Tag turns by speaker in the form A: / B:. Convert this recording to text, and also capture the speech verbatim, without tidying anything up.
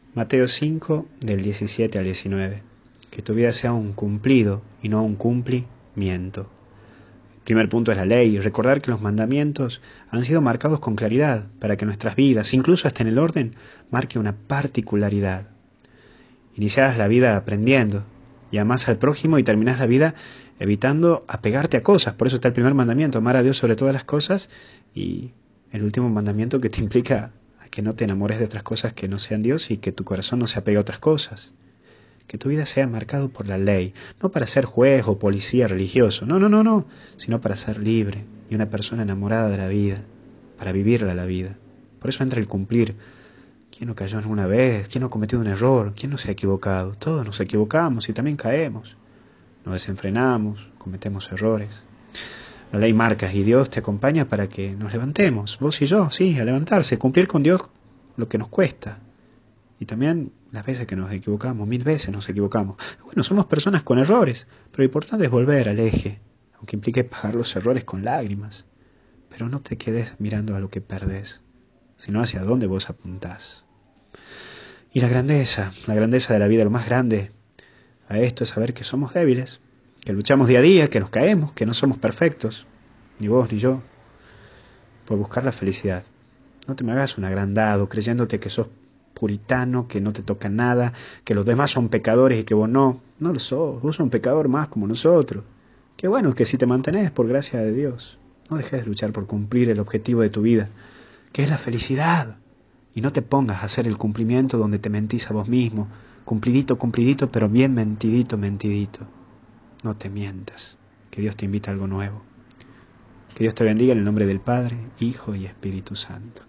A: Mateo cinco, del diecisiete al diecinueve. Que tu vida sea un cumplido y no un cumplimiento. El primer punto es la ley. Recordar que los mandamientos han sido marcados con claridad para que nuestras vidas, incluso hasta en el orden, marque una particularidad. Inicias la vida aprendiendo y amás al prójimo y terminas la vida evitando apegarte a cosas. Por eso está el primer mandamiento, amar a Dios sobre todas las cosas, y el último mandamiento que te implica a que no te enamores de otras cosas que no sean Dios y que tu corazón no se apegue a otras cosas. Que tu vida sea marcado por la ley, no para ser juez o policía religioso, no, no, no, no, sino para ser libre y una persona enamorada de la vida, para vivirla la vida. Por eso entra el cumplir. ¿Quién no cayó alguna vez? ¿Quién no ha cometido un error? ¿Quién no se ha equivocado? Todos nos equivocamos y también caemos. Nos desenfrenamos, cometemos errores. La ley marca y Dios te acompaña para que nos levantemos, vos y yo, sí, a levantarse, cumplir con Dios lo que nos cuesta. Y también las veces que nos equivocamos, mil veces nos equivocamos. Bueno, somos personas con errores, pero lo importante es volver al eje, aunque implique pagar los errores con lágrimas. Pero no te quedes mirando a lo que perdés, sino hacia dónde vos apuntás. Y la grandeza, la grandeza de la vida, lo más grande a esto es saber que somos débiles, que luchamos día a día, que nos caemos, que no somos perfectos, ni vos ni yo, por buscar la felicidad. No te me hagas un agrandado creyéndote que sos puritano, que no te toca nada, que los demás son pecadores y que vos no. No lo sos, vos sos un pecador más como nosotros. Qué bueno que si te mantenés por gracia de Dios, no dejes de luchar por cumplir el objetivo de tu vida, que es la felicidad. Y no te pongas a hacer el cumplimiento donde te mentís a vos mismo, cumplidito, cumplidito, pero bien mentidito, mentidito. No te mientas, que Dios te invita a algo nuevo. Que Dios te bendiga en el nombre del Padre, Hijo y Espíritu Santo.